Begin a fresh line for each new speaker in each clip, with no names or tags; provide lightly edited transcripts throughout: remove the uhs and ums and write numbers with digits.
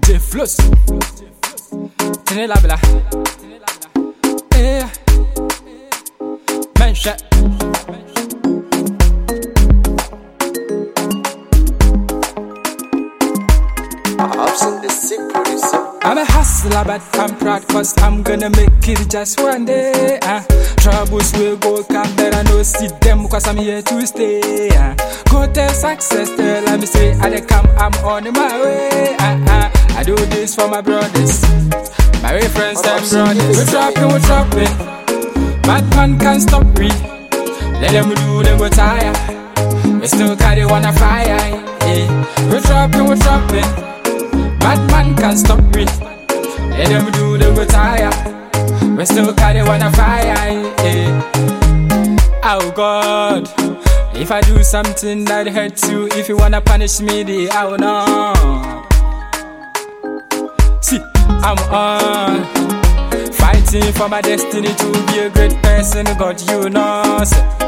J Flows Tine la bla Mention I'm a hustler but I'm proud cause I'm gonna make it just one day Troubles will go come better no see them cause I'm here to stay Go tell success, tell me say I come, I'm on my way I do this for my brothers, my way friends and brothers. We're trapping, bad man can't stop me. Let them do, them go tire. We still carry one a fire. We're trapping, bad man can't stop me. Let them do, them go tire. We still carry one a fire. Oh God, if I do something that hurts you, if you wanna punish me, I will know. See, I'm on, fighting for my destiny to be a great person. God, you know,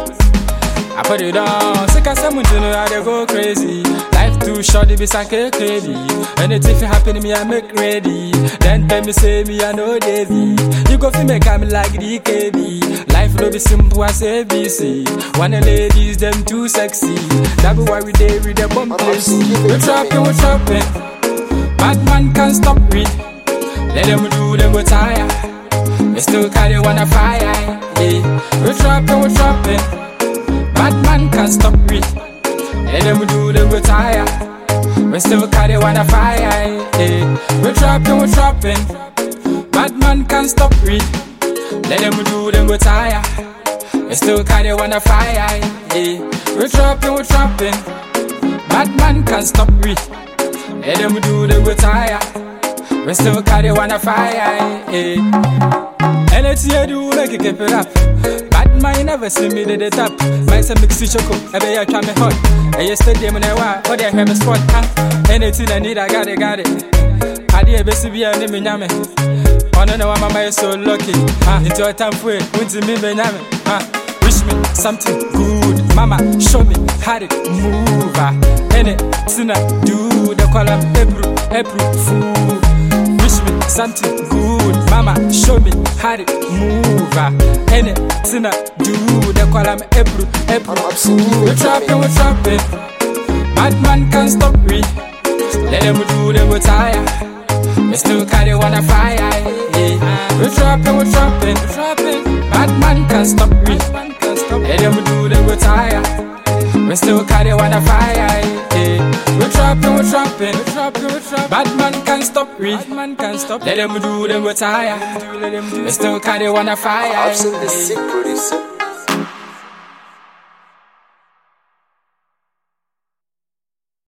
I put it on. Sick as someone to know how they go crazy. Life too short, it be sank crazy. Anything happen to me, I make ready. Then tell me, say me, I know Davy. You go feel me, come like DKB. Life no be simple as ABC. One ladies, them too sexy. That be why we day with the bump place. We're trapping. Bad man can't stop me. Let them do, them go tire. We still carry one a fire. We're trapping. Bad man can't stop me. Let them do, them go tire. We still carry one a fire. We're trapping. Bad man can't stop me. Let them do, them go tire. We still carry one a fire. We're trapping. Bad man can't stop me. Let them do, them go tire. We still carry one a fire. Anything you do, make it keep it up. Bad man never see me did it up. My son mix it choco, every year try me hot. I yesterday when I was, oh they have me spot. Anything I need, I got it. I did best be a name in Yame. Oh no, my mama is so lucky. Into a time for it, went me Benyame. Wish me something good, mama show me how to move. Anything I do, the column April fool. Wish me something good, mama show me how to move. Anything I do, the column April fool. We're trapping, bad man can't stop me. Let them do, them go tire. We still carry one a fire. We're trapping, bad man can't stop me. Let them do, them go tire. We still carry one a fire. We're trapping, bad man can't stop me. Let them do, them go tire. We still carry one a fire.